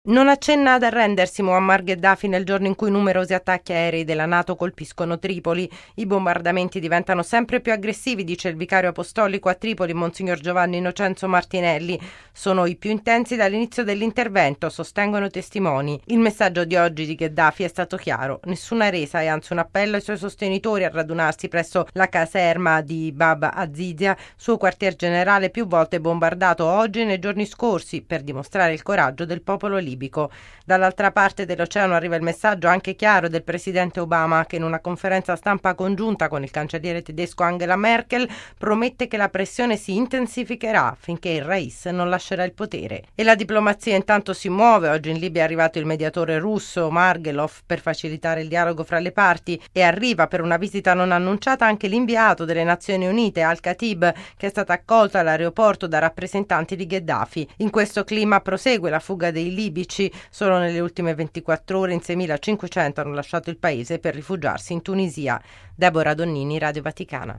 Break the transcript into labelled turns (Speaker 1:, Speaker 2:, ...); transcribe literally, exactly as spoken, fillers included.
Speaker 1: Non accenna ad arrendersi Muammar Gheddafi nel giorno in cui numerosi attacchi aerei della NATO colpiscono Tripoli. I bombardamenti diventano sempre più aggressivi, dice il vicario apostolico a Tripoli, Monsignor Giovanni Innocenzo Martinelli. Sono i più intensi dall'inizio dell'intervento, sostengono testimoni. Il messaggio di oggi di Gheddafi è stato chiaro: nessuna resa e anzi un appello ai suoi sostenitori a radunarsi presso la caserma di Bab Azizia, suo quartier generale più volte bombardato oggi e nei giorni scorsi, per dimostrare il coraggio del popolo libico. Dall'altra parte dell'oceano arriva il messaggio anche chiaro del presidente Obama, che in una conferenza stampa congiunta con il cancelliere tedesco Angela Merkel promette che la pressione si intensificherà finché il Rais non lascerà il potere. E la diplomazia intanto si muove. Oggi in Libia è arrivato il mediatore russo Margelov per facilitare il dialogo fra le parti, e arriva per una visita non annunciata anche l'inviato delle Nazioni Unite Al-Khatib, che è stato accolto all'aeroporto da rappresentanti di Gheddafi. In questo clima prosegue la fuga dei libici. Solo nelle ultime ventiquattro ore in seimilacinquecento hanno lasciato il paese per rifugiarsi in Tunisia. Deborah Donnini, Radio Vaticana.